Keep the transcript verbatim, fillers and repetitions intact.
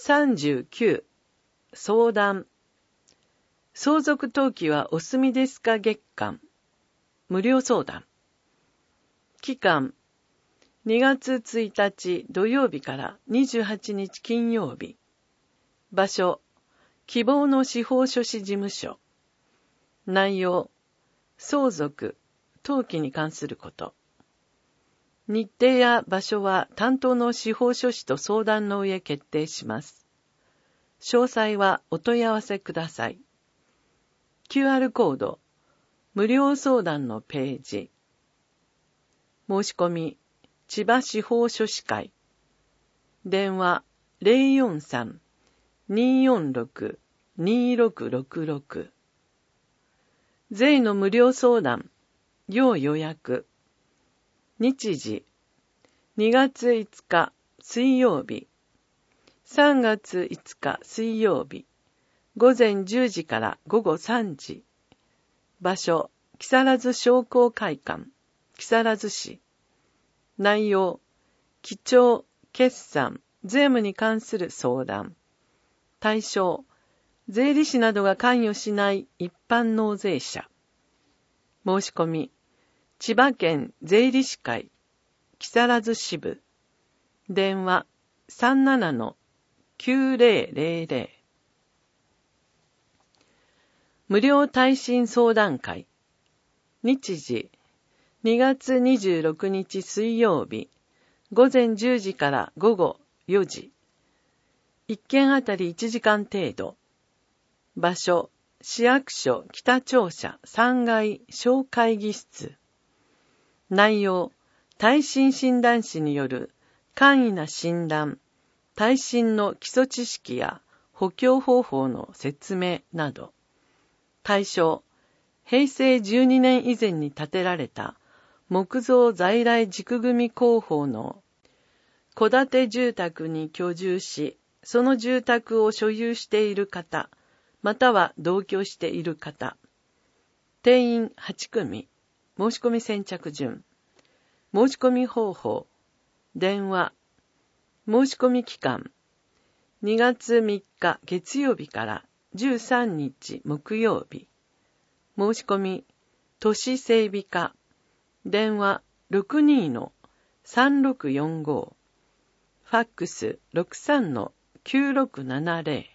さんじゅうきゅう、相談。相続登記はお済みですか月間。無料相談。期間、にがつついたち土曜日からにじゅうはちにち金曜日。場所、希望の司法書士事務所。内容、相続、登記に関すること。日程や場所は担当の司法書士と相談の上決定します。詳細はお問い合わせください。キューアール コード、無料相談のページ。申し込み、千葉司法書士会。電話 ゼロよんさん にーよんろく にーろくろくろく。税の無料相談、要予約。日時、にがついつか水曜日、さんがついつか水曜日、ごぜんじゅうじからごごさんじ。場所、木更津商工会館、木更津市。内容、記帳、決算、税務に関する相談。対象、税理士などが関与しない一般納税者。申し込み、千葉県税理士会、木更津支部。電話 さんななのきゅうぜろぜろぜろ。無料耐震相談会。日時、にがつにじゅうろくにち水曜日、ごぜんじゅうじからごごよじ。いっけんあたりいちじかん程度。場所、市役所北庁舎さんがい小会議室。内容、耐震診断士による簡易な診断、耐震の基礎知識や補強方法の説明など。対象、へいせいじゅうにねん以前に建てられた木造在来軸組工法の戸建て住宅に居住し、その住宅を所有している方、または同居している方。定員はちくみ。申し込み先着順。申し込み方法。電話。申し込み期間。にがつみっか月曜日からじゅうさんにち木曜日。申し込み。都市整備課。電話 ろくにのさんろくよんご。ファックス ろくさんのきゅうろくななぜろ。